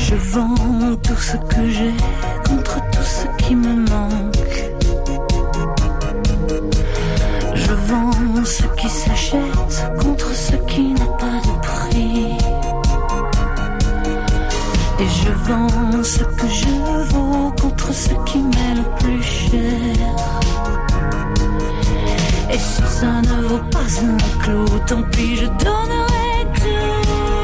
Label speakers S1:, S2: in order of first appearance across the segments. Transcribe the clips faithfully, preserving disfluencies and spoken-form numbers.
S1: Je vends tout ce que j'ai contre tout ce qui me manque. Je vends ce qui s'achète contre ce qui n'a pas de prix. Et je vends ce que je vaux contre ce qui m'est le plus cher. Et si ça ne vaut pas un clou, tant pis, je donnerai tout.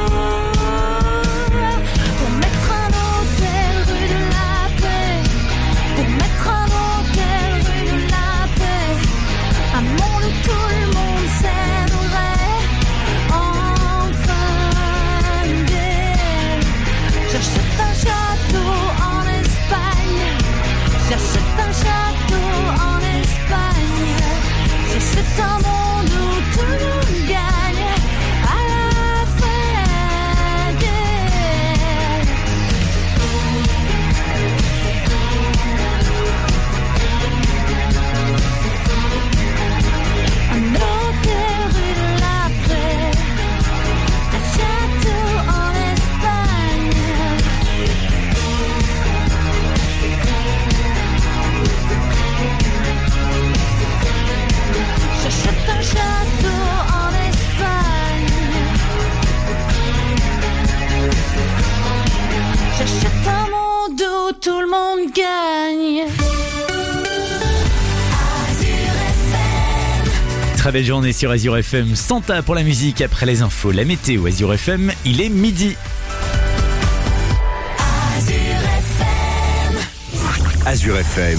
S1: Pour mettre un hôtel rue de la paix, pour mettre un hôtel rue de la paix, un monde où tout le monde s'aimerait. Enfin, des... j'achète un château en Espagne, j'achète un château en Espagne, j'achète un monde où tout le monde gagne à la fin des... Un hôtel rue de la paix, un château en Espagne. J'achète un château en Espagne. J'achète un monde où tout le monde gagne.
S2: Très belle journée sur Azure F M. Santa pour la musique après les infos. La météo Azure F M, il est midi.
S3: Azure F M.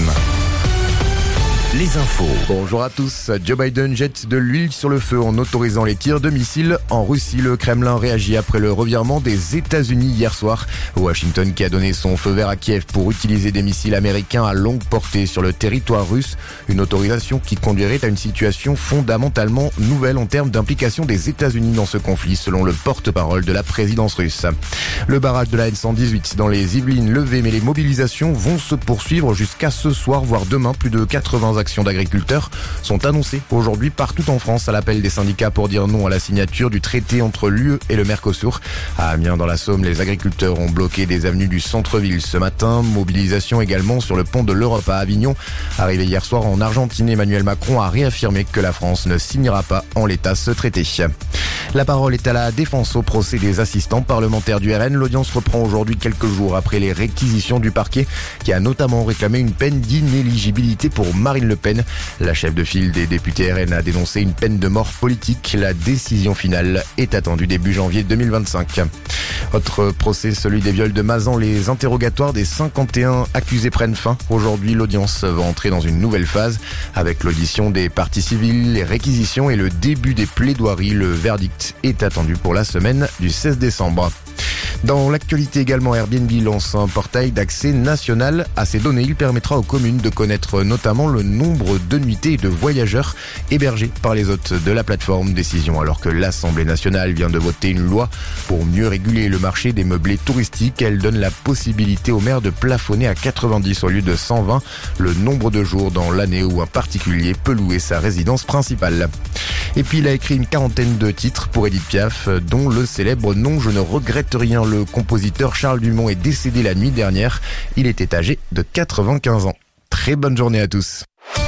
S3: Les infos.
S4: Bonjour à tous. Joe Biden jette de l'huile sur le feu en autorisant les tirs de missiles en Russie. Le Kremlin réagit après le revirement des États-Unis hier soir. Washington qui a donné son feu vert à Kiev pour utiliser des missiles américains à longue portée sur le territoire russe. Une autorisation qui conduirait à une situation fondamentalement nouvelle en termes d'implication des États-Unis dans ce conflit, selon le porte-parole de la présidence russe. Le barrage de la N cent dix-huit dans les Yvelines levé, mais les mobilisations vont se poursuivre jusqu'à ce soir, voire demain. Plus de quatre-vingts actions d'agriculteurs sont annoncées aujourd'hui partout en France à l'appel des syndicats pour dire non à la signature du traité entre l'U E et le Mercosur. À Amiens dans la Somme, les agriculteurs ont bloqué des avenues du centre-ville ce matin. Mobilisation également sur le pont de l'Europe à Avignon. Arrivé hier soir en Argentine, Emmanuel Macron a réaffirmé que la France ne signera pas en l'état ce traité. La parole est à la défense au procès des assistants parlementaires du R N. L'audience reprend aujourd'hui quelques jours après les réquisitions du parquet qui a notamment réclamé une peine d'inéligibilité pour Marine Le Pen. La chef de file des députés R N a dénoncé une peine de mort politique. La décision finale est attendue début janvier deux mille vingt-cinq. Autre procès, celui des viols de Mazan. Les interrogatoires des cinquante et un accusés prennent fin. Aujourd'hui, l'audience va entrer dans une nouvelle phase avec l'audition des parties civiles, les réquisitions et le début des plaidoiries. Le verdict est attendu pour la semaine du seize décembre. Dans l'actualité également, Airbnb lance un portail d'accès national à ces données. Il permettra aux communes de connaître notamment le nombre de nuitées et de voyageurs hébergés par les hôtes de la plateforme. Décision alors que l'Assemblée nationale vient de voter une loi pour mieux réguler le marché des meublés touristiques. Elle donne la possibilité aux maires de plafonner à quatre-vingt-dix au lieu de cent vingt le nombre de jours dans l'année où un particulier peut louer sa résidence principale. Et puis il a écrit une quarantaine de titres pour Edith Piaf, dont le célèbre « Non, je ne regrette rien ». Le compositeur Charles Dumont est décédé la nuit dernière. Il était âgé de quatre-vingt-quinze ans. Très bonne journée à tous.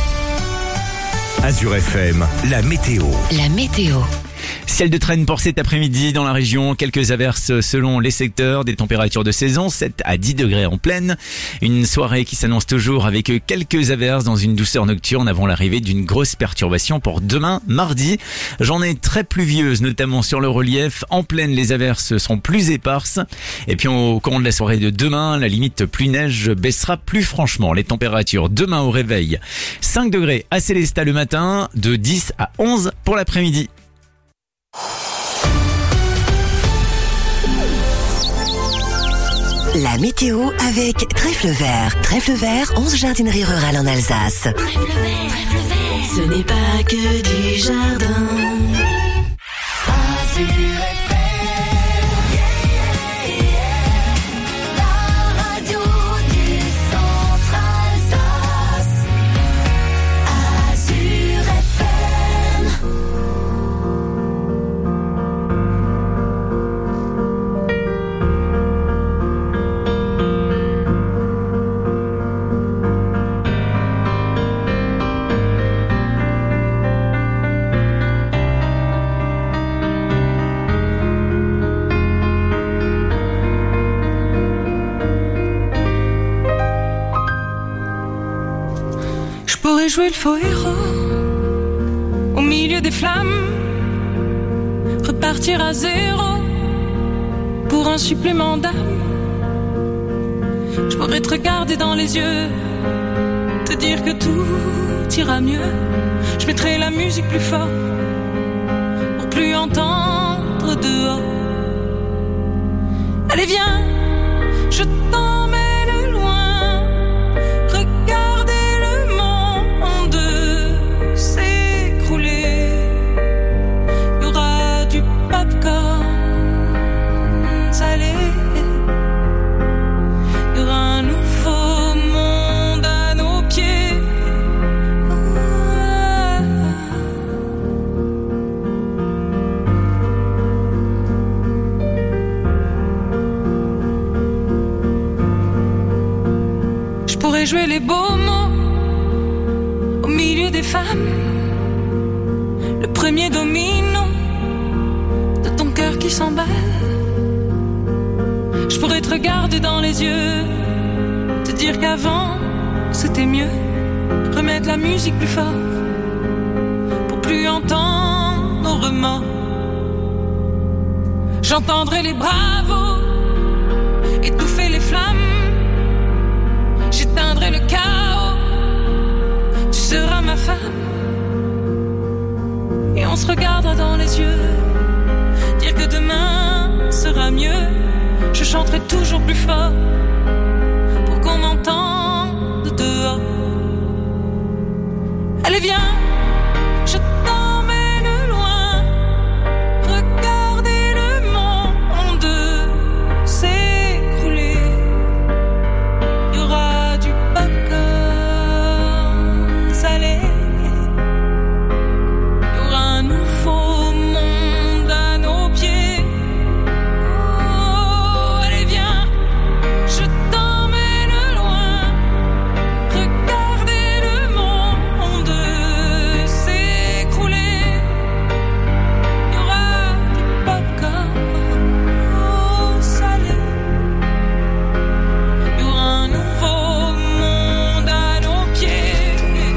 S3: Azure F M, la météo.
S5: La météo.
S2: Ciel de traîne pour cet après-midi dans la région, quelques averses selon les secteurs, des températures de saison, sept à dix degrés en pleine. Une soirée qui s'annonce toujours avec quelques averses dans une douceur nocturne avant l'arrivée d'une grosse perturbation pour demain, mardi. Journée très pluvieuse, notamment sur le relief. En pleine, les averses seront plus éparses. Et puis au courant de la soirée de demain, la limite pluie-neige baissera plus franchement. Les températures demain au réveil, cinq degrés à Célestat le matin, de dix à onze pour l'après-midi.
S5: La météo avec Trèfle Vert. Trèfle Vert, onze jardineries rurales en Alsace. Trèfle Vert, Trèfle Vert, ce n'est pas que du jardin.
S6: jouer le faux héros au milieu des flammes, repartir à zéro pour un supplément d'âme. Je pourrais te regarder dans les yeux, te dire que tout ira mieux. Je mettrai la musique plus fort pour plus entendre dehors. Allez viens, je t'emmène loin, regardez le monde s'écrouler. Il y aura du popcorn salé. Il y aura un nouveau monde à nos pieds. Je pourrais jouer les beaux mots au milieu des femmes, le premier domino de ton cœur qui s'emballe. Je pourrais te regarder dans les yeux, te dire qu'avant c'était mieux, remettre la musique plus fort pour plus entendre nos remords. J'entendrai les bravos étouffer les flammes, j'éteindrai le chaos, tu seras ma femme. Et on se regardera dans les yeux, dire que demain sera mieux. Je chanterai toujours plus fort pour qu'on m'entende dehors. Allez viens, je t'emmène loin, regardez le monde s'écrouler. Il y aura du popcorn salé. Il y aura un nouveau monde à nos pieds. Oh, allez viens, je t'emmène loin, regardez le monde s'écrouler. Il y aura du popcorn salé. Il y aura un nouveau monde à nos pieds.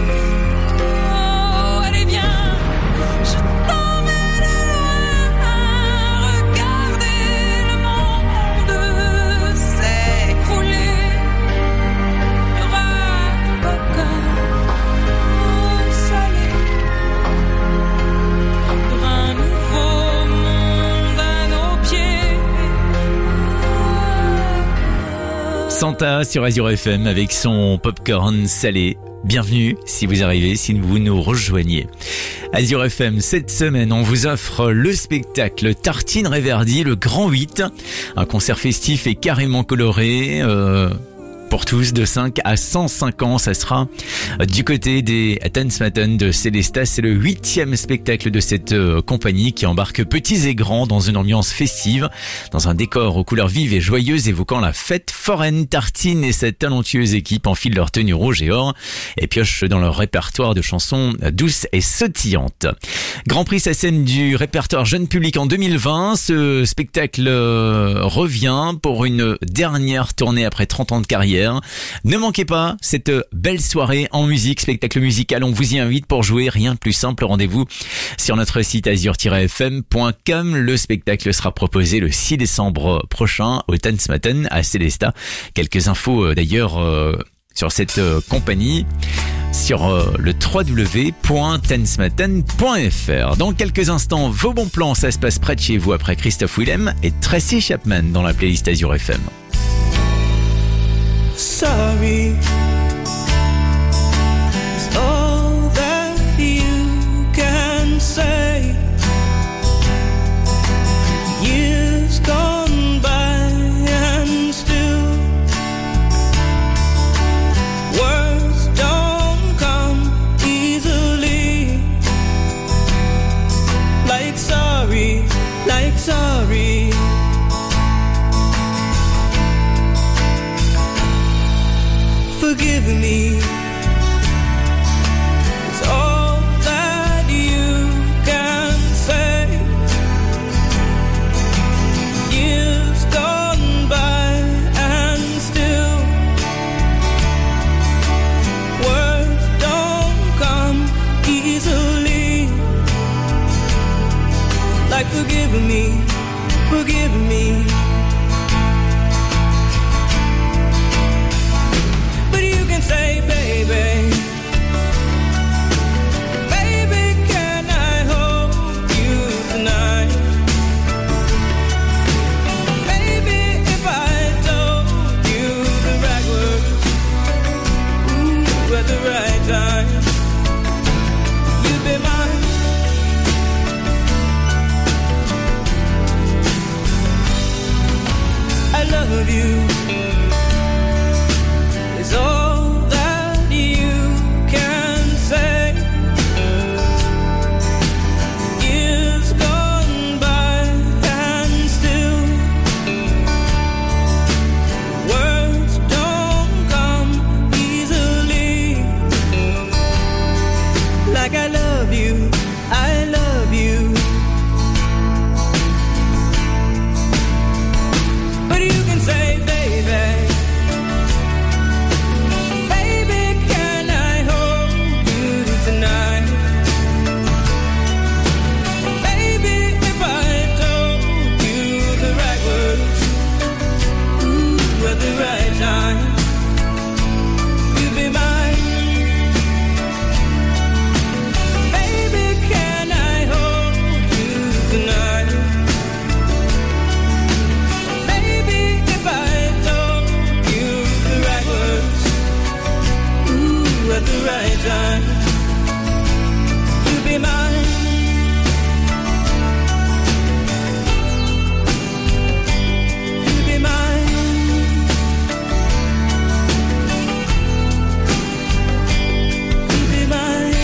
S6: Oh, allez viens, je t'emmène loin, regardez le monde s'écrouler. Il y aura du popcorn salé. Il y aura un nouveau monde à nos pieds.
S2: Santa sur Azure F M avec son popcorn salé. Bienvenue si vous arrivez, si vous nous rejoignez. Azure F M, cette semaine, on vous offre le spectacle Tartine Réverdi, le Grand huit. Un concert festif et carrément coloré. Euh... Pour tous, de cinq à cent cinq ans, ça sera du côté des Tanzmatten de Célestat. C'est le huitième spectacle de cette euh, compagnie qui embarque petits et grands dans une ambiance festive, dans un décor aux couleurs vives et joyeuses évoquant la fête foraine. Tartine et cette talentueuse équipe enfilent leur tenue rouge et or et piochent dans leur répertoire de chansons douces et sautillantes. Grand prix Sacem du répertoire jeune public en deux mille vingt. Ce spectacle euh, revient pour une dernière tournée après trente ans de carrière. Ne manquez pas cette belle soirée en musique, spectacle musical. On vous y invite pour jouer. Rien de plus simple. Rendez-vous sur notre site azure tiret f m point com. Le spectacle sera proposé le six décembre prochain au Tanzmatten à Célestat. Quelques infos d'ailleurs euh, sur cette euh, compagnie sur euh, le w w w point tanzmatten point f r. Dans quelques instants, vos bons plans, ça se passe près de chez vous après Christophe Willem et Tracy Chapman dans la playlist Azure F M.
S7: Sorry is all that you can say. Years gone by and still words don't come easily. Like sorry, like sorry. Forgive me. It's all that you can say. Years gone by and still words don't of you is all that you can say. Years gone by and still words don't come easily. Like I love you, I love you. But you can say, baby, baby, can I hold you tonight? Baby, if I told you the right words, ooh, at the right time, you'd be mine. Baby, can I hold you tonight? Baby, if I told you the right words, ooh, at the right time, you'd be mine. You'd be mine. You'd be mine.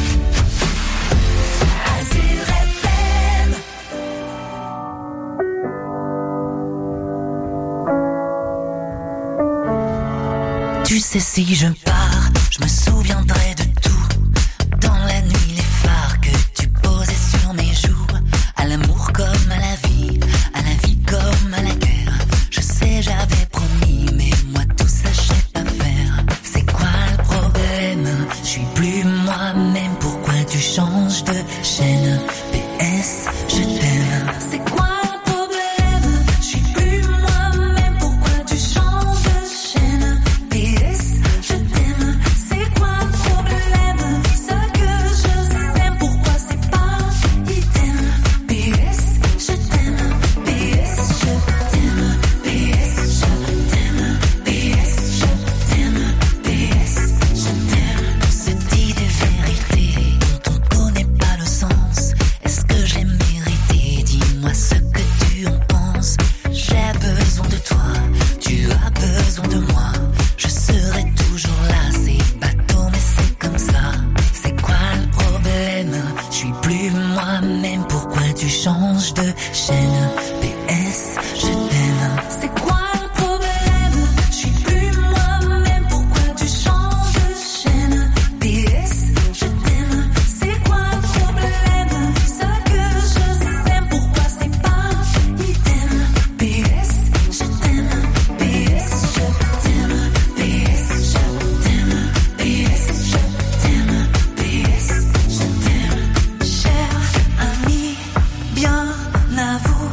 S5: Tu sais, si je pars, je me souviendrai de tout. Dans la nuit, les phares que tu posais sur mes joues. À l'amour comme à la vie, à la vie comme à la guerre. Je sais, j'avais promis, mais moi tout ça, je sais pas faire. C'est quoi le problème? Je suis plus moi-même, pourquoi tu changes de chaîne? P S, je t'aime. C'est quoi le problème? Je suis plus moi-même, pourquoi tu changes de chaîne? P S, je t'aime. C'est quoi le problème? Ce que je sais, pourquoi c'est pas idem? P S, je t'aime. P S, je t'aime. P S, je t'aime. P S, je t'aime. P S, je t'aime. On se dit des vérités dont on connaît pas le sens. Est-ce que j'ai mérité? Dis-moi ce que tu en penses. J'ai besoin de toi, tu as besoin de moi. Je serai toujours là, c'est bateau mais c'est comme ça. C'est quoi le problème? Je suis plus moi-même, pourquoi tu changes de chaîne? P S, je t'aime. C'est quoi le problème? Je suis plus moi-même, pourquoi tu changes de chaîne? P S, je t'aime. C'est quoi le problème? Ce que je sais, pourquoi c'est pas idem? P S, je t'aime. P S, je t'aime. P S, je t'aime. P S, je t'aime. P S, je t'aime. Cher ami, bien à vous,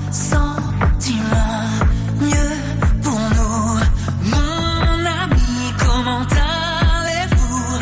S5: sentiment mieux pour nous. Mon ami, comment allez-vous?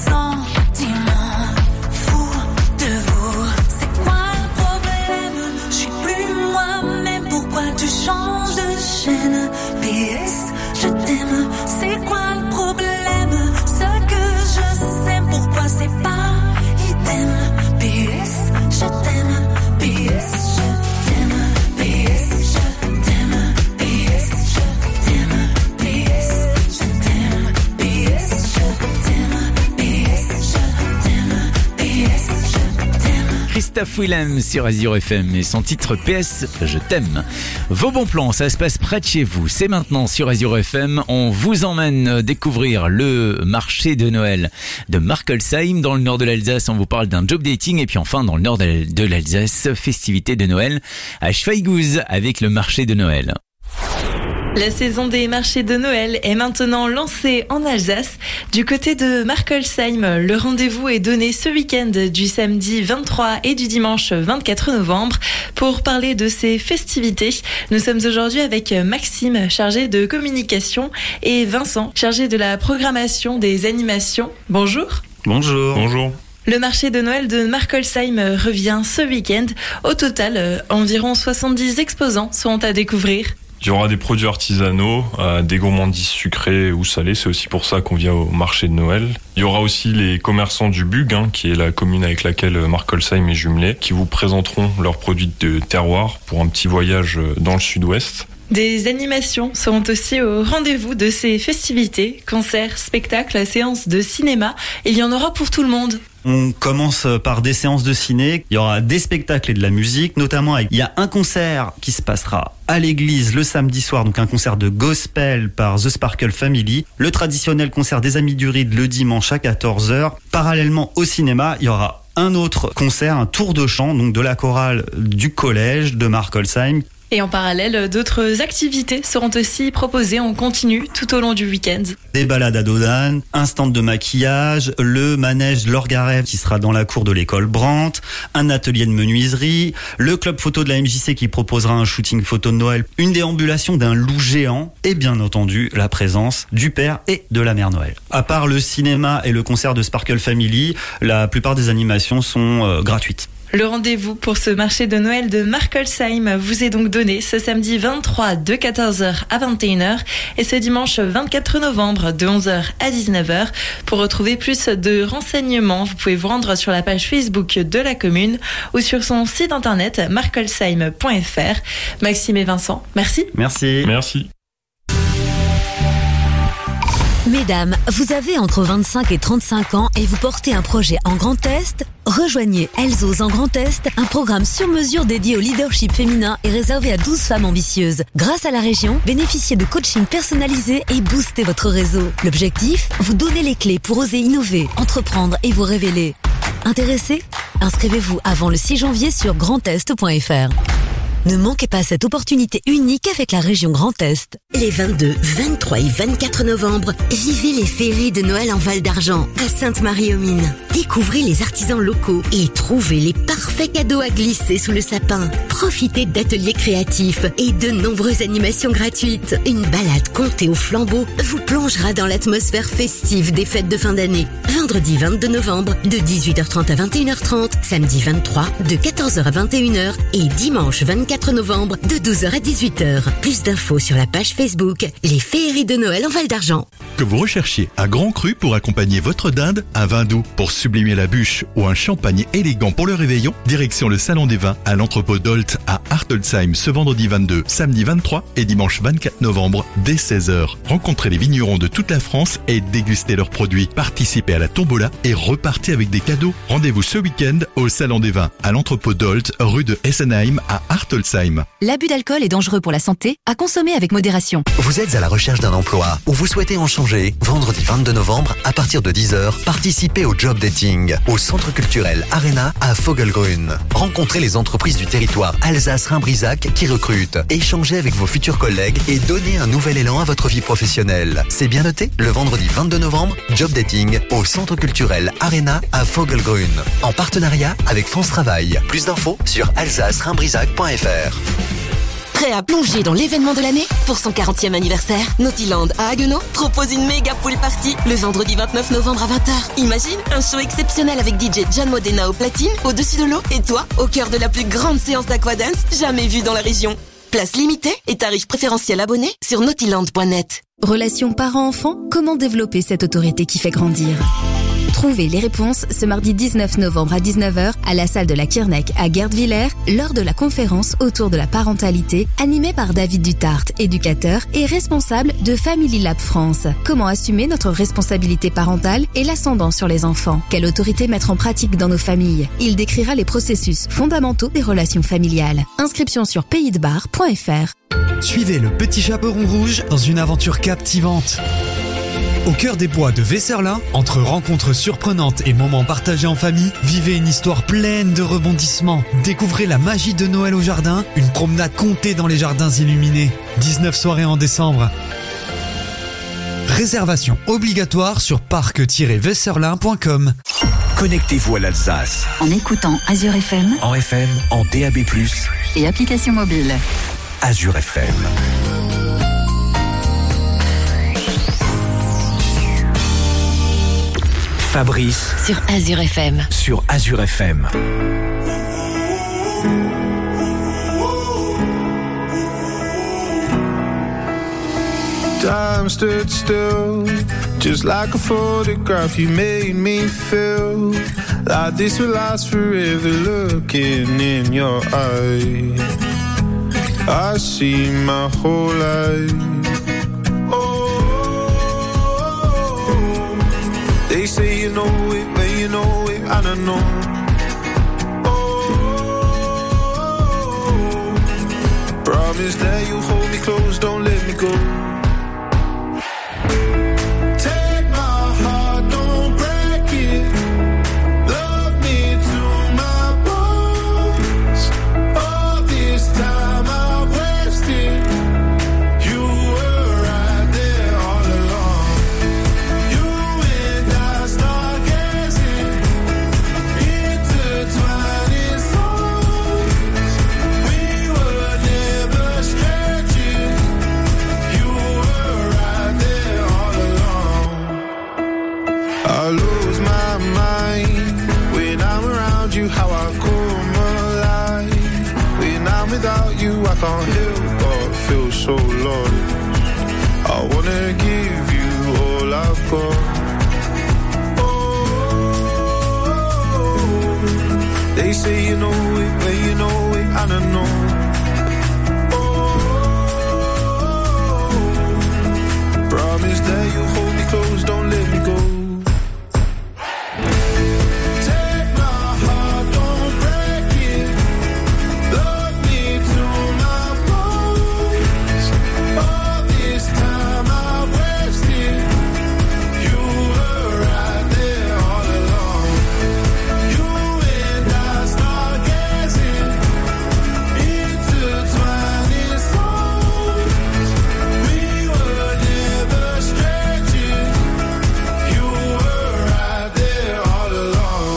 S5: Sentiment fou de vous. C'est quoi le problème? Je suis plus moi-même, pourquoi tu changes de chaîne? P S, je t'aime. C'est quoi le problème? Ce que je sais, pourquoi c'est pas idem? P S, je t'aime. P S, je t'aime. P S, je t'aime. P S, je t'aime. P S, je t'aime. P S, je t'aime. P S, je t'aime. P S, je t'aime.
S2: Christophe Willem sur Azure F M et son titre P S, je t'aime. Vos bons plans, ça se passe près de chez vous. C'est maintenant sur Azure F M. On vous emmène découvrir le marché de Noël de Markelsheim. Dans le nord de l'Alsace, on vous parle d'un job dating. Et puis enfin, dans le nord de l'Alsace, festivité de Noël à Schweighouse avec le marché de Noël.
S6: La saison des marchés de Noël est maintenant lancée en Alsace. Du côté de Markelsheim, le rendez-vous est donné ce week-end du samedi vingt-trois et du dimanche vingt-quatre novembre. Pour parler de ces festivités, nous sommes aujourd'hui avec Maxime, chargé de communication, et Vincent, chargé de la programmation des animations. Bonjour.
S8: Bonjour. Bonjour.
S6: Le marché de Noël de Markelsheim revient ce week-end. Au total, environ soixante-dix exposants seront à découvrir.
S8: Il y aura des produits artisanaux, euh, des gourmandises sucrées ou salées, c'est aussi pour ça qu'on vient au marché de Noël. Il y aura aussi les commerçants du Bug, hein, qui est la commune avec laquelle Markelsheim est jumelée, qui vous présenteront leurs produits de terroir pour un petit voyage dans le sud-ouest.
S6: Des animations seront aussi au rendez-vous de ces festivités. Concerts, spectacles, séances de cinéma. Il y en aura pour tout le monde.
S9: On commence par des séances de ciné. Il y aura des spectacles et de la musique, notamment avec, il y a un concert qui se passera à l'église le samedi soir, donc un concert de gospel par The Sparkle Family. Le traditionnel concert des Amis du Ride le dimanche à quatorze heures. Parallèlement au cinéma, il y aura un autre concert, un tour de chant, donc de la chorale du collège de Markolsheim.
S6: Et en parallèle, d'autres activités seront aussi proposées en continu tout au long du week-end.
S9: Des balades à Dodane, un stand de maquillage, le manège Lorgarev qui sera dans la cour de l'école Brandt, un atelier de menuiserie, le club photo de la M J C qui proposera un shooting photo de Noël, une déambulation d'un loup géant et bien entendu la présence du père et de la mère Noël. À part le cinéma et le concert de Sparkle Family, la plupart des animations sont euh, gratuites.
S6: Le rendez-vous pour ce marché de Noël de Markolsheim vous est donc donné ce samedi vingt-trois de quatorze heures à vingt et une heures et ce dimanche vingt-quatre novembre de onze heures à dix-neuf heures. Pour retrouver plus de renseignements, vous pouvez vous rendre sur la page Facebook de la commune ou sur son site internet markolsheim point f r. Maxime et Vincent, merci.
S9: Merci.
S8: Merci.
S10: Mesdames, vous avez entre vingt-cinq et trente-cinq ans et vous portez un projet en Grand Est? Rejoignez Elles osent en Grand Est, un programme sur mesure dédié au leadership féminin et réservé à douze femmes ambitieuses. Grâce à la région, bénéficiez de coaching personnalisé et boostez votre réseau. L'objectif, vous donner les clés pour oser innover, entreprendre et vous révéler. Intéressés? Inscrivez-vous avant le six janvier sur grand est point f r. Ne manquez pas cette opportunité unique avec la région Grand Est.
S11: Les vingt-deux, vingt-trois et vingt-quatre novembre, vivez les féeries de Noël en Val d'Argent, à Sainte-Marie-aux-Mines. Découvrez les artisans locaux et trouvez les parfaits cadeaux à glisser sous le sapin. Profitez d'ateliers créatifs et de nombreuses animations gratuites. Une balade comptée au flambeau vous plongera dans l'atmosphère festive des fêtes de fin d'année. Vendredi vingt-deux novembre, de dix-huit heures trente à vingt et une heures trente, samedi vingt-trois, de quatorze heures à vingt et une heures et dimanche vingt-quatre novembre, de douze heures à dix-huit heures. Plus d'infos sur la page Facebook Les Féeries de Noël en Val d'Argent.
S12: Que vous recherchiez un grand cru pour accompagner votre dinde, un vin doux pour sublimer la bûche ou un champagne élégant pour le réveillon, direction le Salon des Vins à l'entrepôt Dolt à Hartelsheim ce vendredi vingt-deux, samedi vingt-trois et dimanche vingt-quatre novembre dès seize heures. Rencontrez les vignerons de toute la France et dégustez leurs produits. Participez à la tombola et repartez avec des cadeaux. Rendez-vous ce week-end au Salon des Vins à l'entrepôt Dolt, rue de Essenheim à Hartelsheim.
S13: L'abus d'alcool est dangereux pour la santé, à consommer avec modération.
S3: Vous êtes à la recherche d'un emploi ou vous souhaitez en changer? Vendredi vingt-deux novembre, à partir de dix heures, participez au job dating au Centre culturel Arena à Vogelgrün. Rencontrez les entreprises du territoire Alsace-Rhin-Brisac qui recrutent. Échangez avec vos futurs collègues et donnez un nouvel élan à votre vie professionnelle. C'est bien noté? Le vendredi vingt-deux novembre, job dating au Centre culturel Arena à Vogelgrün. En partenariat avec France Travail. Plus d'infos sur alsace rhin brisac point f r.
S11: Prêt à plonger dans l'événement de l'année? Pour son quarantième anniversaire, Nautiland à Haguenau propose une méga pool party le vendredi vingt-neuf novembre à vingt heures. Imagine un show exceptionnel avec D J John Modena au platine, au-dessus de l'eau, et toi, au cœur de la plus grande séance d'aquadance jamais vue dans la région. Place limitée et tarifs préférentiels abonnés sur nautiland point net.
S13: Relation parent-enfant, comment développer cette autorité qui fait grandir? Trouvez les réponses ce mardi dix-neuf novembre à dix-neuf heures à la salle de la Kirnek à Guerdvillers lors de la conférence autour de la parentalité animée par David Dutart, éducateur et responsable de Family Lab France. Comment assumer notre responsabilité parentale et l'ascendant sur les enfants? Quelle autorité mettre en pratique dans nos familles? Il décrira les processus fondamentaux des relations familiales. Inscription sur pays de bar point f r.
S14: Suivez le petit chaperon rouge dans une aventure captivante. Au cœur des bois de Vesserlin, entre rencontres surprenantes et moments partagés en famille, vivez une histoire pleine de rebondissements. Découvrez la magie de Noël au jardin, une promenade comptée dans les jardins illuminés. dix-neuf soirées en décembre. Réservation obligatoire sur parc tiret vesserlin point com.
S3: Connectez-vous à l'Alsace.
S13: En écoutant Azure F M.
S3: En F M, en D A B plus.
S13: Et application mobile.
S3: Azure F M. Fabrice
S11: sur Azure F M.
S3: Sur Azure F M.
S15: Time stood still, just like a photograph. You made me feel like this will last forever. Looking in your eyes, I see my whole life. They say you know it, but you know it, I don't know. Oh, promise that you hold me close, don't let me go. Take my heart, don't break it. Love me to my bones. All this time I wasted. You were right there all along. You and I start gazing, intertwining souls. We were never stretching. You were right there all along. I lose my mind when I'm around you, how I come alive. When I'm without you, I can't help but feel so lost. I wanna give you all I've got. They say you know it, but you know it, I don't know. Oh, promise that you hold me close, don't let me go. Take my heart, don't break it. Love me to my bones. All this time I wasted. You were right there all along. You and I start gazing, intertwining souls. We were never stretching. You were right there all along.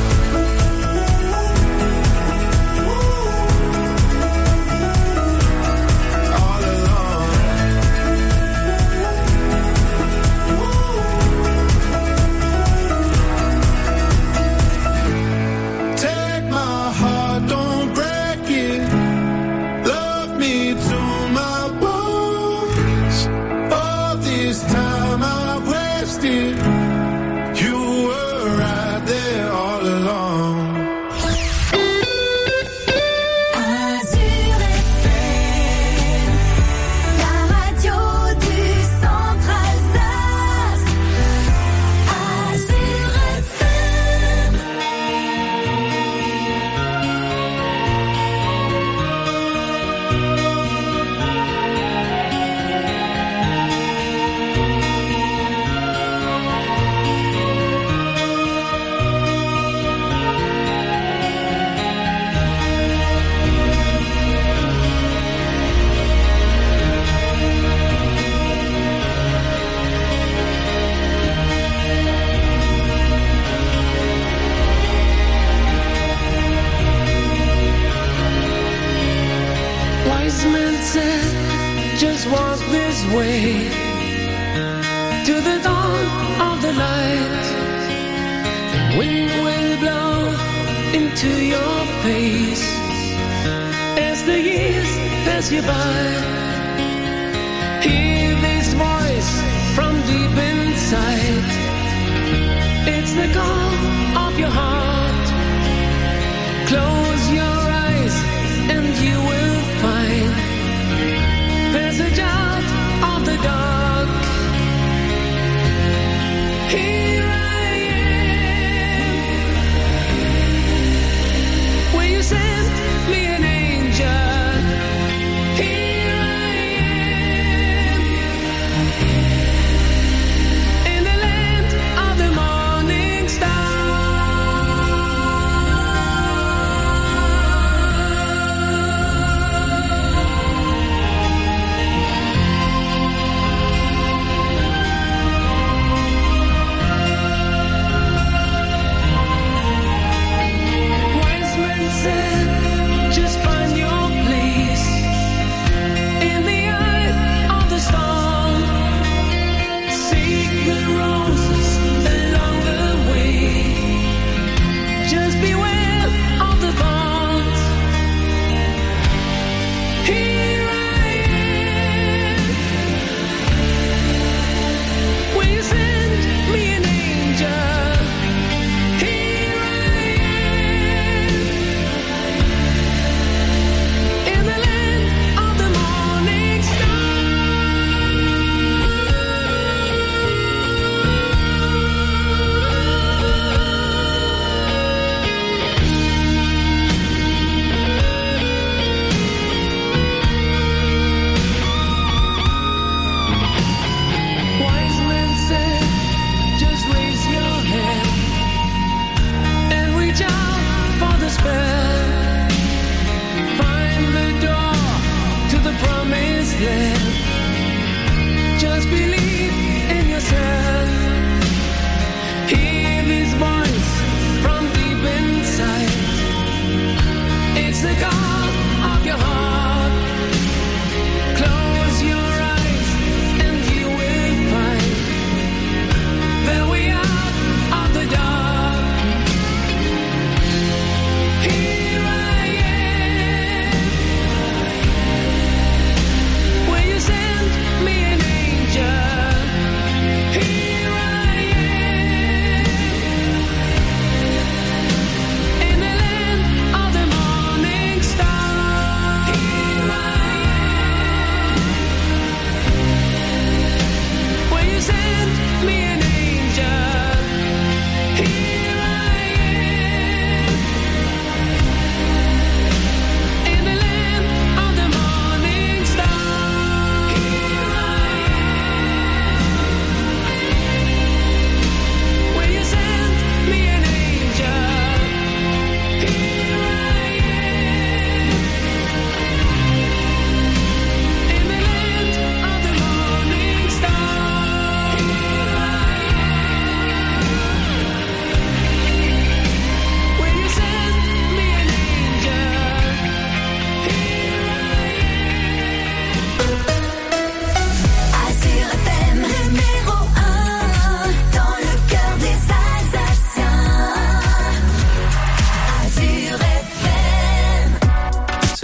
S15: All along. Take my heart, don't break it. Love me to my bones. All this time I wasted. You were right there all along.
S1: Azur F M, la radio du centre Alsace. Azur F M.
S7: Wise men said, just walk this way to the dawn of the light. The wind will blow into your face as the years pass you by. Hear this voice from deep inside. It's the call of your heart. Close your eyes and you will find passage out of the dark. Here I am. Will you send me an angel? Here I am. In the land of the morning star.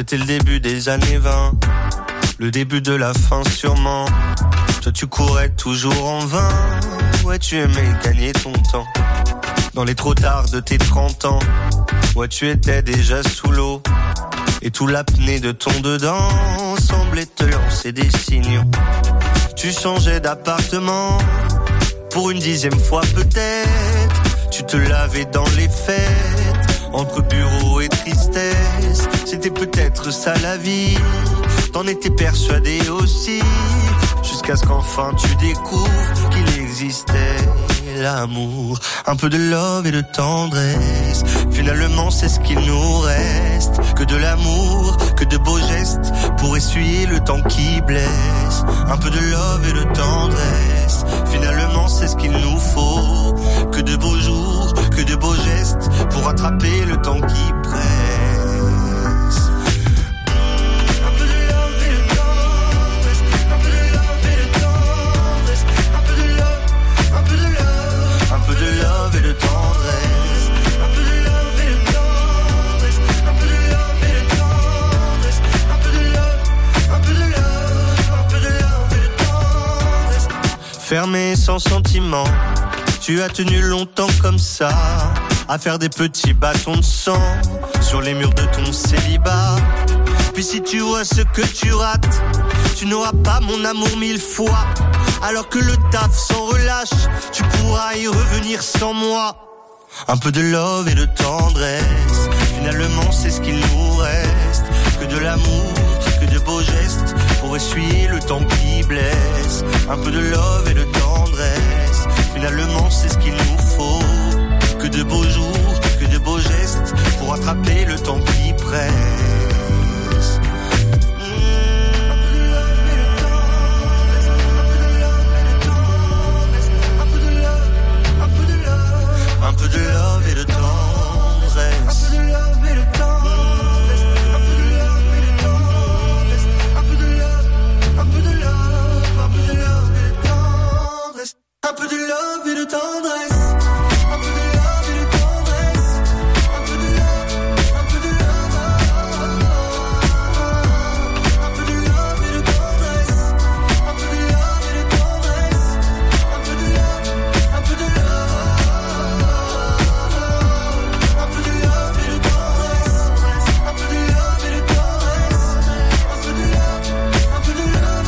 S16: c'était le début des années vingt, le début de la fin sûrement. Toi tu courais toujours en vain, ouais tu aimais gagner ton temps. Dans les trop tard de tes trente ans, ouais tu étais déjà sous l'eau. Et tout l'apnée de ton dedans semblait te lancer des signaux. Tu changeais d'appartement, pour une dixième fois peut-être. Tu te lavais dans les fêtes, entre bureau et tristesse. C'était peut-être ça la vie, t'en étais persuadé aussi. Jusqu'à ce qu'enfin tu découvres qu'il existait l'amour. Un peu de love et de tendresse, finalement c'est ce qu'il nous reste. Que de l'amour, que de beaux gestes, pour essuyer le temps qui blesse. Un peu de love et de tendresse, finalement c'est ce qu'il nous faut. Que de beaux jours, que de beaux gestes, pour rattraper le temps qui presse. Fermé sans sentiment, tu as tenu longtemps comme ça, à faire des petits bâtons de sang sur les murs de ton célibat. Puis si tu vois ce que tu rates, tu n'auras pas mon amour mille fois. Alors que le taf s'en relâche, tu pourras y revenir sans moi. Un peu de love et de tendresse, finalement c'est ce qu'il nous reste. Que de l'amour, que de beaux gestes, pour essuyer le temps qui blesse. Un peu de love et de tendresse, finalement c'est ce qu'il nous faut. Que de beaux jours, que de beaux gestes, pour attraper le temps qui presse. Un peu de love et de tendresse. Un peu de love et de tendresse. Un peu de love et de tendresse. Un peu de love, un peu de love. Un peu de love et de tendresse. Un peu de love et de tendresse. Un peu de love, un peu de love. Un peu de love et de tendresse. Un peu de love et de tendresse. Un peu de love, un peu de love.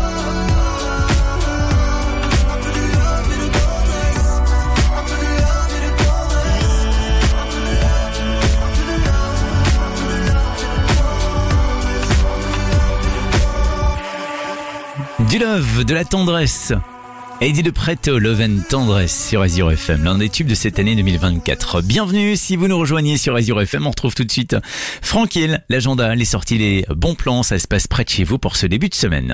S2: Du love, de la tendresse. Eddie de Preto, Love and Tendresse sur Azure F M, l'un des tubes de cette année deux mille vingt-quatre. Bienvenue si vous nous rejoignez sur Azure F M. On retrouve tout de suite Franck Hill, l'agenda, les sorties, les bons plans. Ça se passe près de chez vous pour ce début de semaine.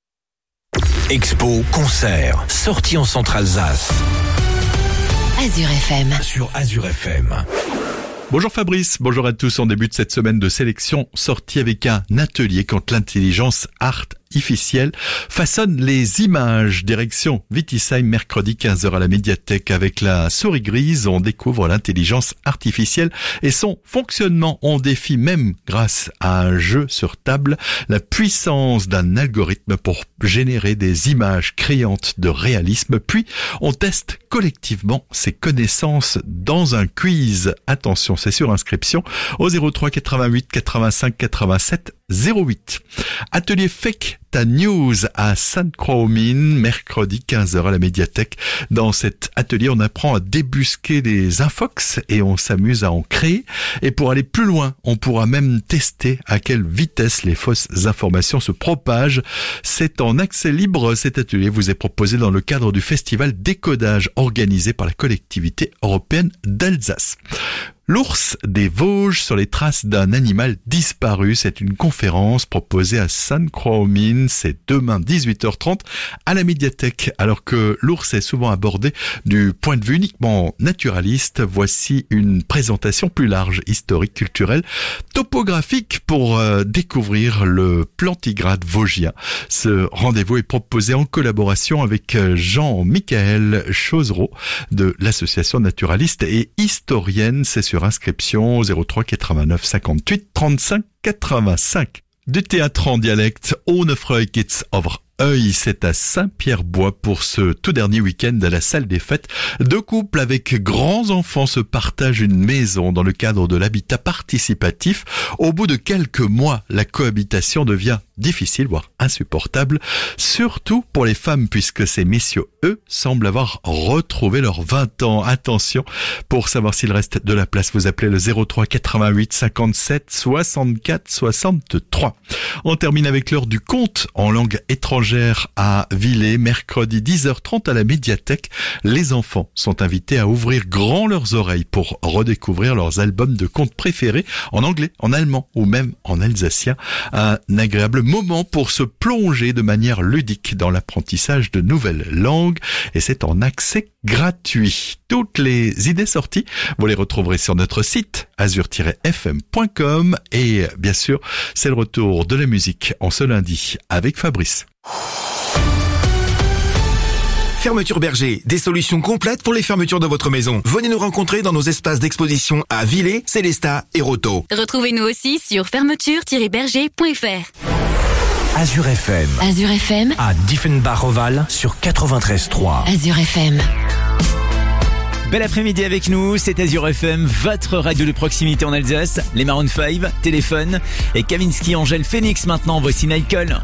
S17: Expo, concert, sortie en Centre-Alsace.
S18: Azure F M.
S17: Sur Azure F M.
S12: Bonjour Fabrice, bonjour à tous. En début de cette semaine de sélection, sortie avec un atelier quand l'intelligence artificielle façonne les images. Direction Wittisheim, mercredi quinze heures à la médiathèque. Avec la souris grise, on découvre l'intelligence artificielle et son fonctionnement. On défie même, grâce à un jeu sur table, la puissance d'un algorithme pour générer des images criantes de réalisme. Puis, on teste collectivement ses connaissances dans un quiz. Attention, c'est sur inscription au zéro trois quatre-vingt-huit quatre-vingt-cinq quatre-vingt-sept zéro huit. Atelier Fake ta news à Sainte-Croix-aux-Mines, mercredi quinze heures à la médiathèque. Dans cet atelier, on apprend à débusquer des infox et on s'amuse à en créer. Et pour aller plus loin, on pourra même tester à quelle vitesse les fausses informations se propagent. C'est en accès libre. Cet atelier vous est proposé dans le cadre du festival Décodage organisé par la collectivité européenne d'Alsace. L'ours des Vosges sur les traces d'un animal disparu. C'est une conférence proposée à Sainte-Croix-aux-Mines. C'est demain dix-huit heures trente à la médiathèque. Alors que l'ours est souvent abordé du point de vue uniquement naturaliste, voici une présentation plus large, historique, culturelle, topographique pour euh, découvrir le plantigrade vosgien. Ce rendez-vous est proposé en collaboration avec Jean-Michael Chosereau de l'association naturaliste et historienne. C'est sur sur inscription au zéro trois quatre-vingt-neuf cinquante-huit trente-cinq quatre-vingt-cinq. Du théâtre en dialecte, Ohne Freukitz over Œil, c'est à Saint-Pierre-Bois pour ce tout dernier week-end à la salle des fêtes. Deux couples avec grands enfants se partagent une maison dans le cadre de l'habitat participatif. Au bout de quelques mois, la cohabitation devient difficile, voire insupportable, surtout pour les femmes puisque ces messieurs, eux, semblent avoir retrouvé leurs vingt ans. Attention, pour savoir s'il reste de la place, vous appelez le zéro trois quatre-vingt-huit cinquante-sept soixante-quatre soixante-trois. On termine avec l'heure du conte en langue étrangère à Villers, mercredi dix heures trente à la médiathèque. Les enfants sont invités à ouvrir grand leurs oreilles pour redécouvrir leurs albums de contes préférés en anglais, en allemand ou même en alsacien. Un agréable moment pour se plonger de manière ludique dans l'apprentissage de nouvelles langues et c'est en accès gratuit. Toutes les idées sorties, vous les retrouverez sur notre site azur tiret f m point com et bien sûr, c'est le retour de la musique en ce lundi avec Fabrice.
S19: Fermeture Berger, des solutions complètes pour les fermetures de votre maison. Venez nous rencontrer dans nos espaces d'exposition à Villers, Célestat et Roto.
S20: Retrouvez-nous aussi sur fermeture tiret berger point f r.
S17: Azur F M.
S20: Azur F M.
S17: À Diefenbach-Oval sur quatre-vingt-treize trois.
S20: Azur F M.
S2: Bel après-midi avec nous, c'est Azur F M, votre radio de proximité en Alsace. Les Maroon cinq, Téléphone et Kavinsky, Angèle Phoenix maintenant. Voici Michael.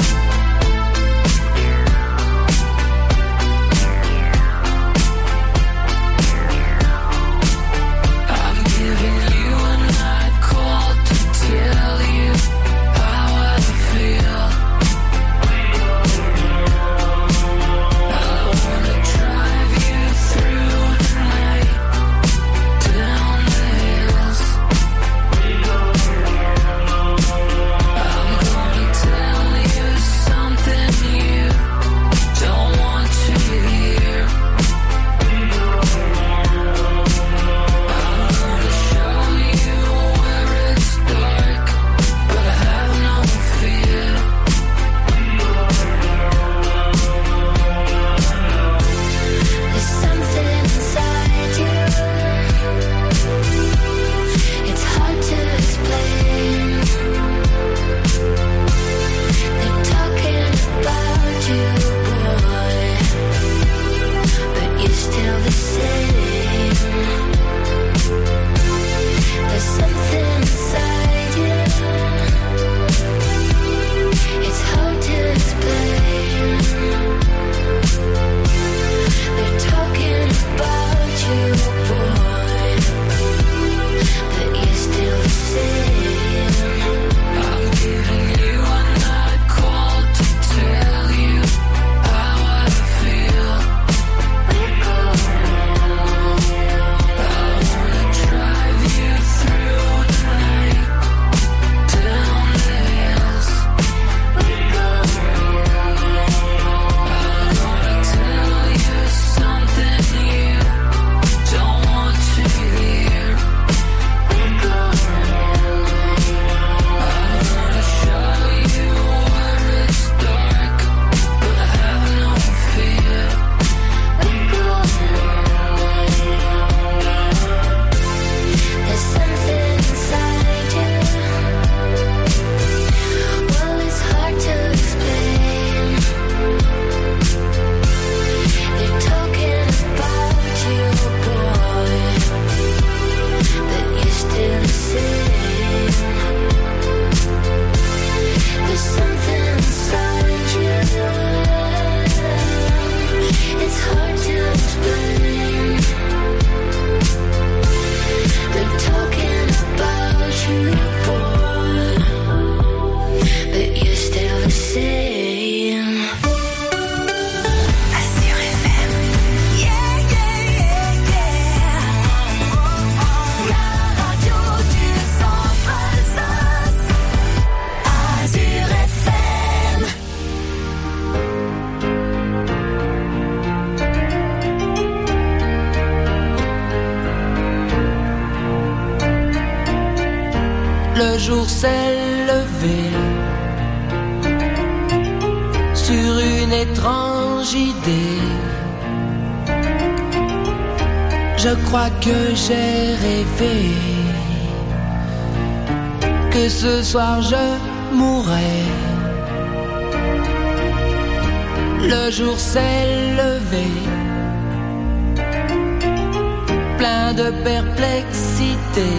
S7: Le jour s'est levé sur une étrange idée. Je crois que j'ai rêvé que ce soir je mourrais. Le jour s'est levé, plein de perplexité.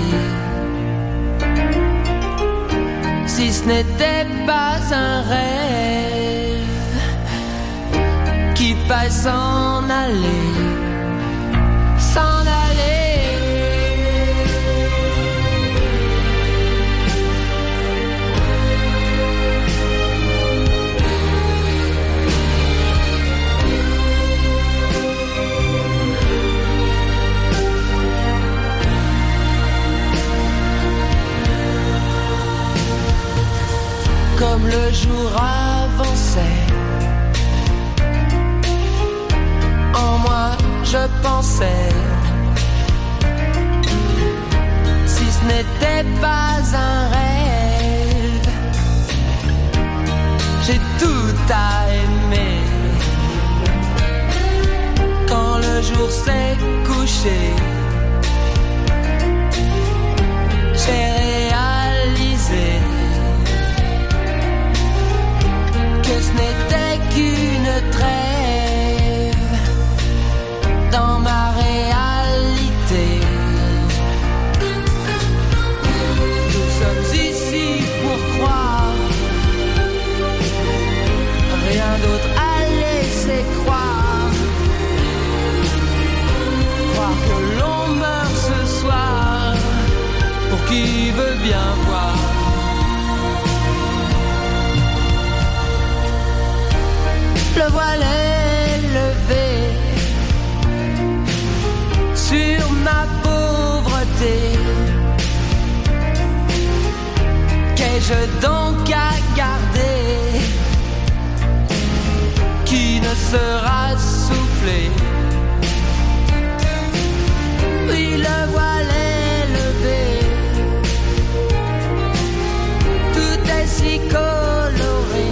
S7: Si ce n'était pas un rêve, qu'il faille s'en aller, s'en aller. Comme le jour avançait, en moi je pensais, si ce n'était pas un rêve, j'ai tout à aimer. Quand le jour s'est couché, j'ai réalisé que ce n'était qu'une trêve dans ma réalité. Nous sommes ici pour croire, rien d'autre à laisser croire. Croire que l'on meurt ce soir, pour qui veut bien voir. Le voile est levé sur ma pauvreté. Qu'ai-je donc à garder qui ne sera soufflé? Oui, le voile est levé, tout est si coloré.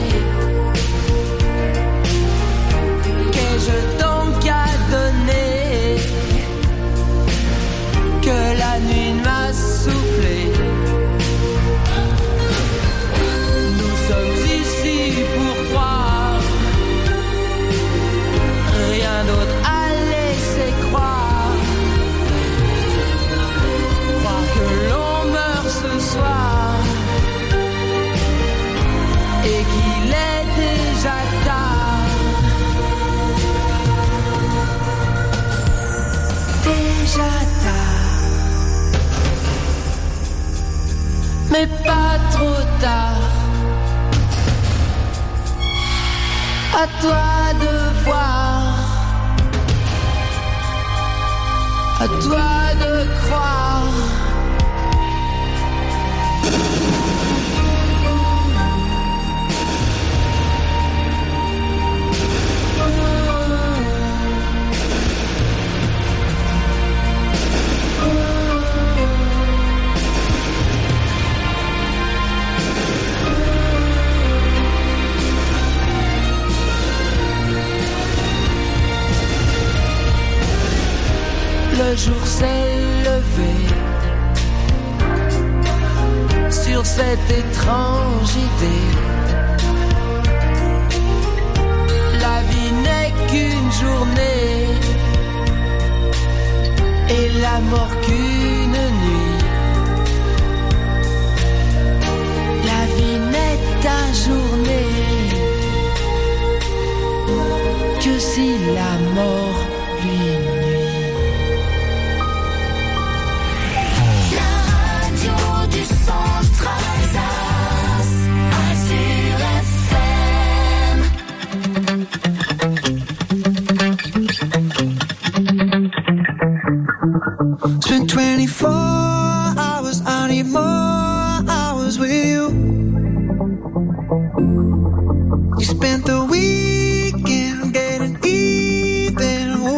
S7: Qu'ai-je donc à donner que la nuit m'a soufflé? Nous sommes ici pour croire, rien d'autre à laisser croire. Croire que l'on meurt ce soir et qu'il est déjà tard. Déjà tard, mais pas trop tard. À toi de voir, à toi de croire. Le jour s'est levé sur cette étrange idée. La vie n'est qu'une journée et la mort qu'une nuit. La vie n'est ta journée que si la mort lui nuit.
S1: Du centre Alsace, Azur F M.
S15: Spent twenty-four hours, I need more hours with you. You spent the weekend getting even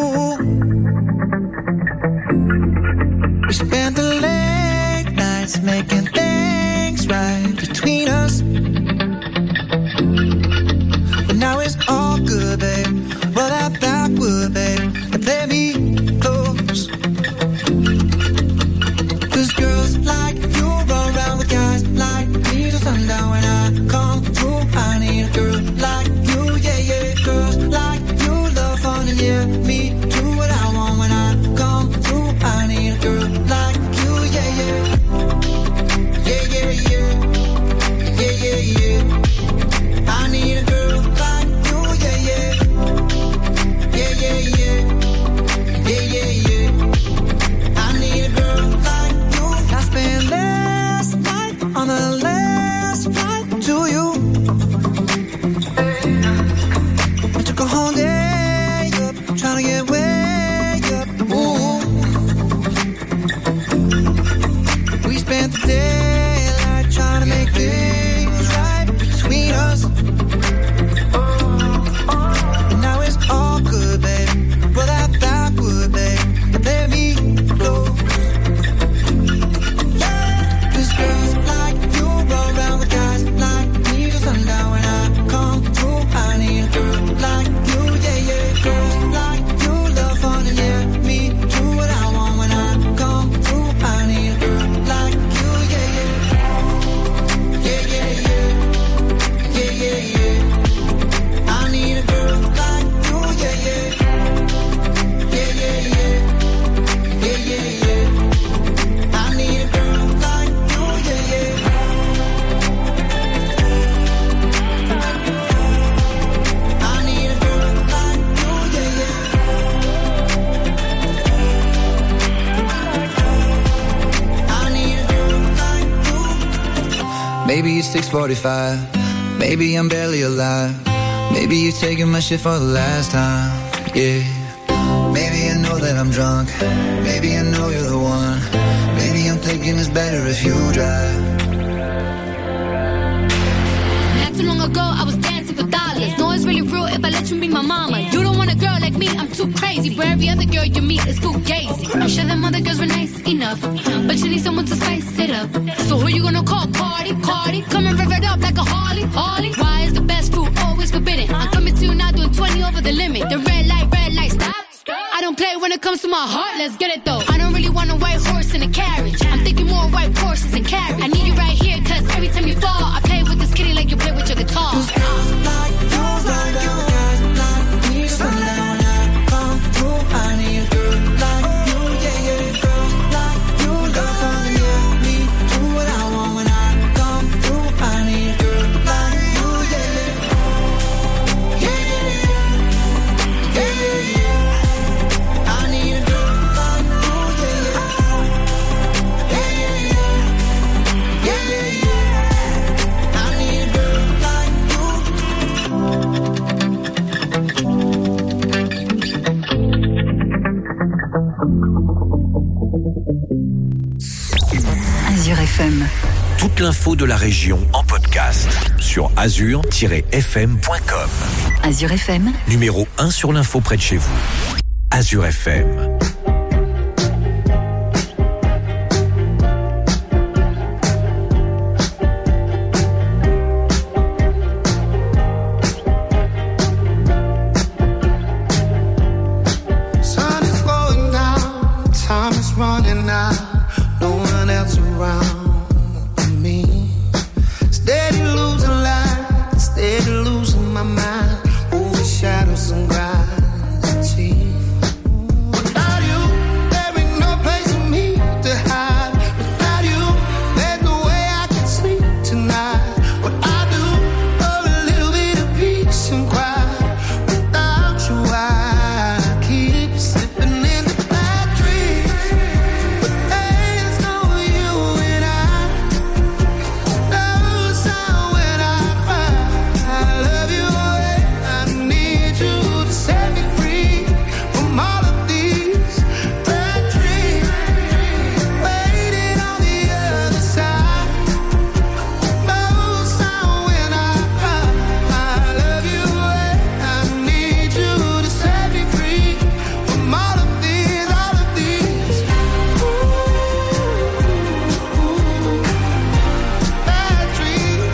S21: Maybe it's six forty-five. Maybe I'm barely alive. Maybe you're taking my shit for the last time. Yeah. Maybe I know that I'm drunk. Maybe I know you're the one. Maybe I'm thinking it's better if you drive.
S1: Not too long ago, I was dancing for dollars. No, it's really real if I let you be my mama. You don't want a girl like me, I'm too crazy. Where every other girl you meet is fugazi. I'm sure them other girls were nice enough, but you need someone to spice it up. So who you gonna call? Cardi, Cardi. Come and rev it up like a Harley, Harley. Why is the best food always forbidden? I'm coming to you now doing twenty over the limit. The red light, red light, stop. I don't play when it comes to my heart, let's get it though. I don't really want a white horse in a carriage. I'm thinking more white horses and carriage. I need you right here, cause every time you fall, I play with this kitty like you play with your guitar.
S15: Cause girls like, girls like you, guys like me. So now when I come through, I need a girl like you, yeah, yeah. Girls like you, girls gonna let me do what I want when I come through. I need a girl like you, yeah, yeah. Yeah, yeah, yeah. Yeah, yeah, yeah. I need a girl like you, yeah, yeah. Yeah, yeah, yeah. Yeah, yeah, yeah. I need a girl like
S22: Azure F M.
S17: Toute l'info de la région en podcast sur azure tiret f m point com.
S22: Azure F M.
S17: Numéro un sur l'info près de chez vous. Azure F M.
S15: Sun is going down, time is running out, no one else around me. Steady losing light, steady losing my mind, over shadows and gravity. Without you, there ain't no place for me to hide. Without you, there's no way I can sleep tonight. What I do for a little bit of peace and quiet. Without you, I keep slipping into bad dreams. But there's no you and I. No sound when I cry. I love you, I need you to set me free from all of these bad dreams. Waiting on the other side. No sound when I cry. I love you, I need you to set me free from all of these, all of these bad dreams.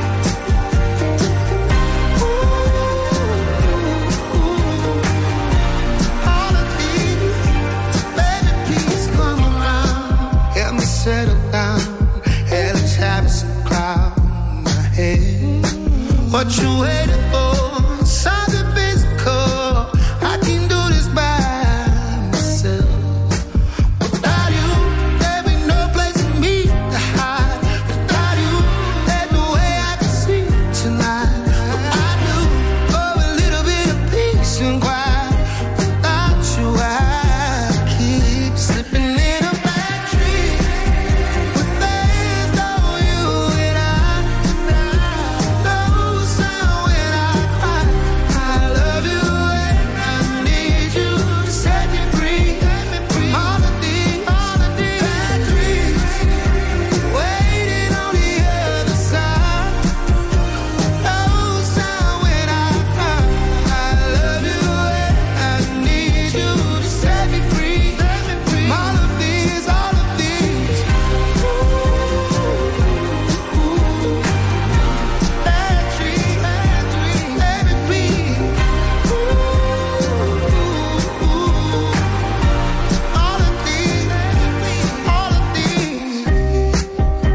S15: All of these, baby, please come around. Help me settle down. Hellish habits and cloud my head. What you waiting for? Something physical. I can do this by myself. Without you, there ain't no place for me to hide. Without you, there's no way I can sleep tonight. What I do for a little bit of peace and quiet. Without you, I keep slipping in a bad dream. But there's no you and I. No sound when I cry. I love you and I need you to set me free from all of these, all of these bad dreams. Waiting on the other side. No sound when I cry. I love you and I need you to set me free from all of these, all of these bad dreams, bad dreams. Let me breathe. All of these, all of these.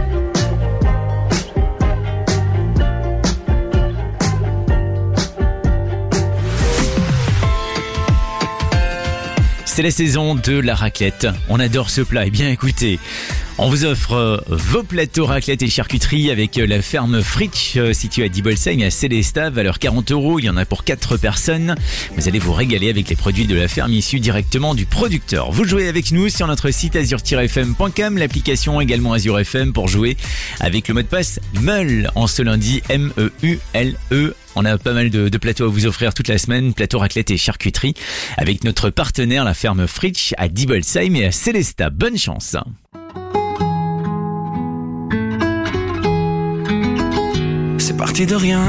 S2: C'est la saison de la raclette. On adore ce plat. Eh bien, écoutez, On vous offre euh, vos plateaux raclette et charcuterie avec euh, la ferme Fritsch euh, située à Dibolsheim à Célestat, valeur quarante euros. Il y en a pour quatre personnes. Vous allez vous régaler avec les produits de la ferme issus directement du producteur. Vous jouez avec nous sur notre site azur tiret f m point com, l'application également Azur F M pour jouer avec le mot de passe Meul en ce lundi M E U L E. On a pas mal de, de plateaux à vous offrir toute la semaine, plateaux raclette et charcuterie avec notre partenaire la ferme Fritsch à Dibolsheim et à Célestat. Bonne chance.
S4: C'est parti de rien,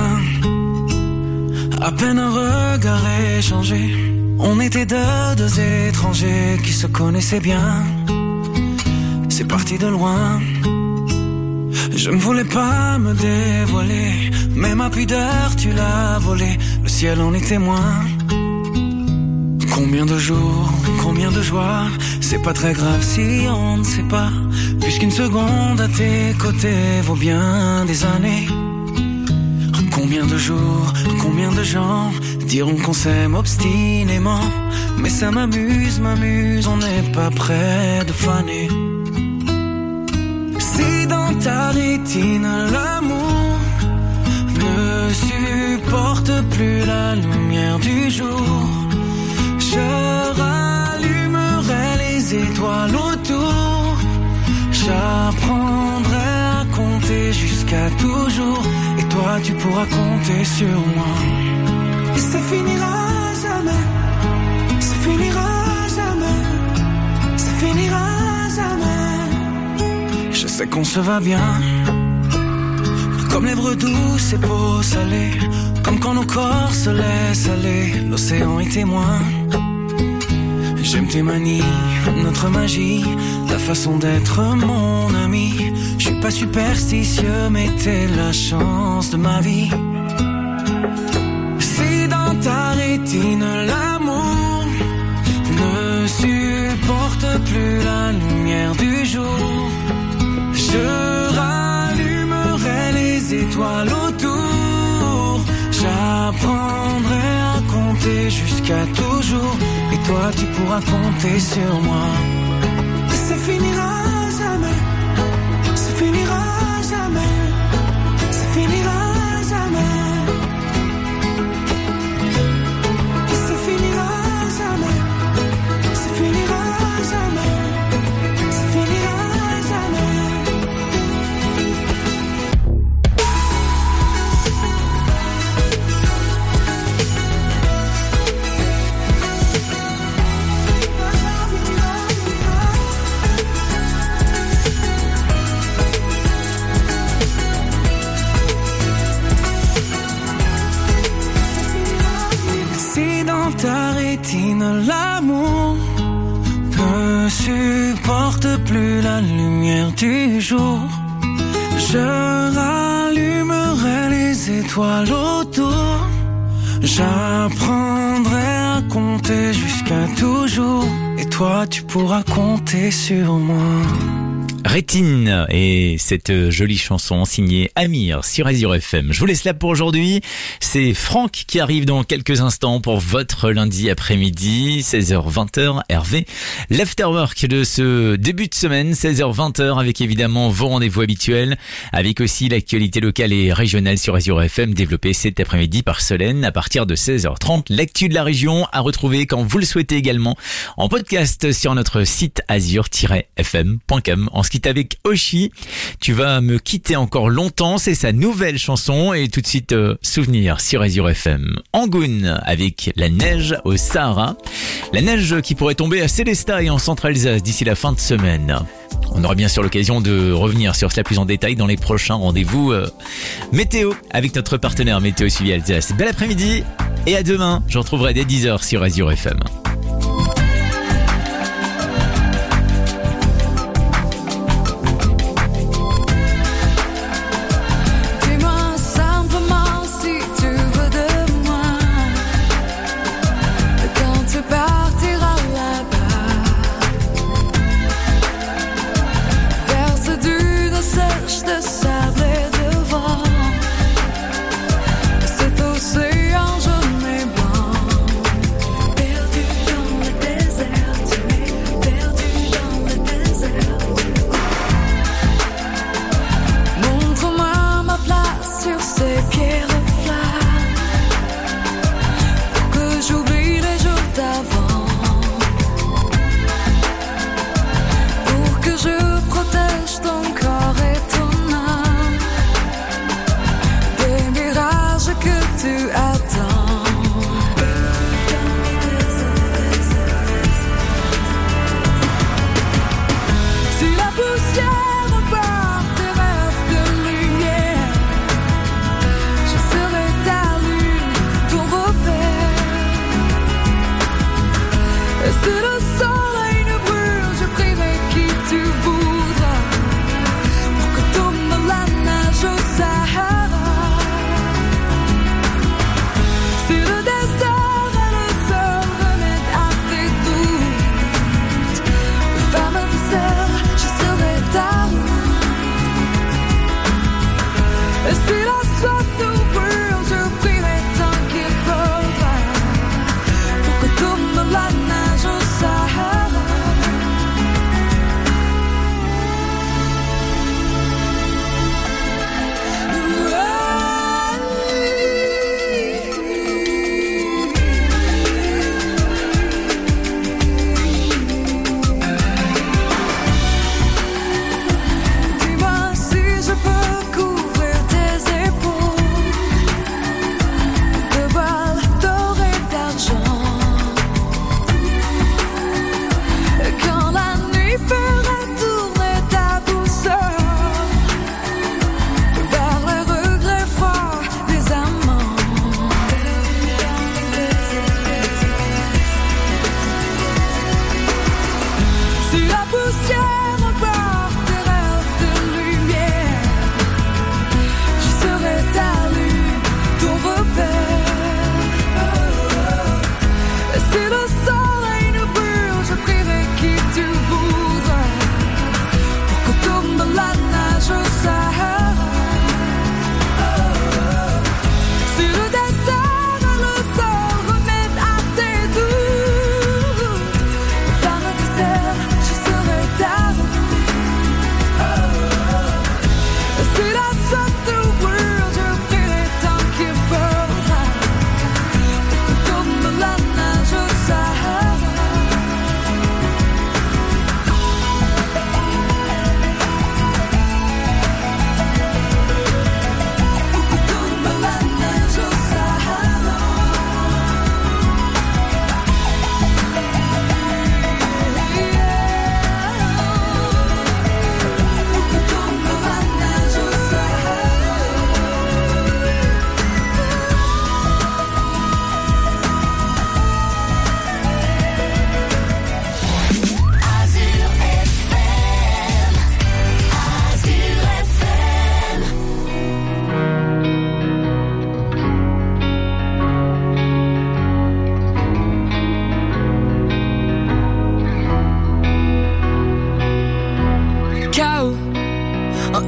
S4: à peine un regard échangé. On était deux, deux étrangers qui se connaissaient bien. C'est parti de loin, je ne voulais pas me dévoiler, mais ma pudeur tu l'as volée, le ciel en est témoin. Combien de jours, combien de joies, c'est pas très grave si on ne sait pas, puisqu'une seconde à tes côtés vaut bien des années. Combien de jours, combien de gens diront qu'on s'aime obstinément, mais ça m'amuse, m'amuse, on n'est pas près de faner. Si dans ta rétine l'amour ne supporte plus la lumière du jour, je rallumerai les étoiles autour, j'apprendrai à compter jusqu'à toujours, et toi tu pourras compter sur moi. Et ça finira jamais, ça finira jamais, ça finira jamais. Je sais qu'on se va bien, comme lèvres douces et peau salée, comme quand nos corps se laissent aller, l'océan est témoin. J'aime tes manies, notre magie, ta façon d'être mon ami. Je suis pas superstitieux, mais t'es la chance de ma vie. Si dans ta rétine l'amour ne supporte plus la lumière du jour, je rallumerai les étoiles autour, j'apprendrai à compter jusqu'à toujours, et toi tu pourras compter sur moi. Et ça finira jamais, ça finira jamais, ça finira jamais. Et ça finira jamais, ça finira jamais, ça finira jamais. Ta rétine, l'amour ne supporte plus la lumière du jour, je rallumerai les étoiles autour, j'apprendrai à compter jusqu'à toujours, et toi tu pourras compter sur moi.
S2: Rétine et cette jolie chanson signée Amir sur Azur F M. Je vous laisse là pour aujourd'hui. C'est Franck qui arrive dans quelques instants pour votre lundi après-midi, seize heures vingt heures, Hervé. L'afterwork de ce début de semaine, seize heures vingt heures, avec évidemment vos rendez-vous habituels, avec aussi l'actualité locale et régionale sur Azur F M, développée cet après-midi par Solène à partir de seize heures trente. L'actu de la région à retrouver quand vous le souhaitez également en podcast sur notre site azur tiret f m point com. En ce qui avec Oshi, tu vas me quitter encore longtemps, c'est sa nouvelle chanson, et tout de suite euh, souvenir sur Azur F M. Angoun avec la neige au Sahara, la neige qui pourrait tomber à Célestat et en Centre-Alsace d'ici la fin de semaine. On aura bien sûr l'occasion de revenir sur cela plus en détail dans les prochains rendez-vous euh, météo avec notre partenaire Météo Suivi Alsace. Bel après-midi et à demain, je retrouverai dès dix heures sur Azur F M.
S1: Cet océan jaune et blanc, perdu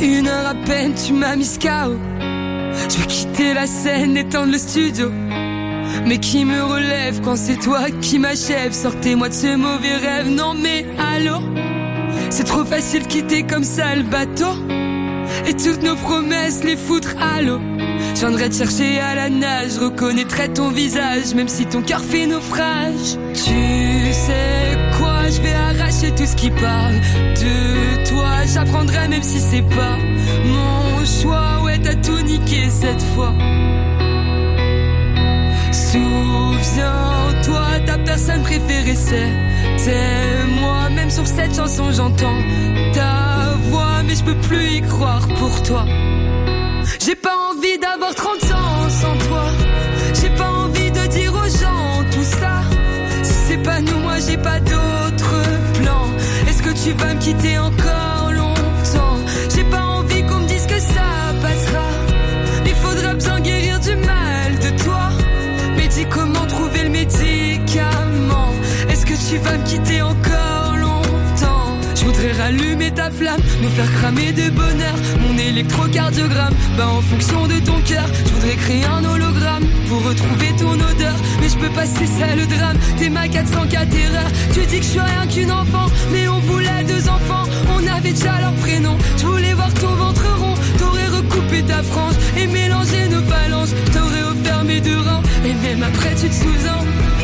S5: Une heure à peine, tu m'as mis K O. Je veux quitter la scène, éteindre le studio. Mais qui me relève quand c'est toi qui m'achève? Sortez-moi de ce mauvais rêve, non mais allô? C'est trop facile de quitter comme ça le bateau. Et toutes nos promesses, les foutre à l'eau. Je viendrai te chercher à la nage, reconnaîtrai ton visage, même si ton cœur fait naufrage. Tu sais quoi, je vais arracher tout ce qui parle de toi. J'apprendrai même si c'est pas mon choix. Ouais, t'as tout niqué cette fois. Souviens-toi, ta personne préférée c'était moi. Même sur cette chanson j'entends ta voix, mais je peux plus y croire pour toi. J'ai pas envie d'avoir trente ans sans toi. J'ai pas envie de dire aux gens tout ça. Si c'est pas nous, moi j'ai pas d'autre plan. Est-ce que tu vas me quitter encore longtemps? J'ai pas envie qu'on me dise que ça passera. Il faudra bien guérir du mal de toi. Mais dis comment trouver le médicament. Est-ce que tu vas me quitter encore longtemps? Je voudrais rallumer ta flamme, nous faire cramer de bonheur. Mon électrocardiogramme, bah en fonction de ton cœur. Je voudrais créer un hologramme pour retrouver ton odeur. Mais je peux pas, c'est ça le drame. T'es ma quatre cent quatre erreurs. Tu dis que je suis rien qu'une enfant, mais on voulait deux enfants. On avait déjà leur prénom. Je voulais voir ton ventre rond. T'aurais recoupé ta frange et mélangé nos phalanges. T'aurais offert mes deux reins. Et même après tu te souviens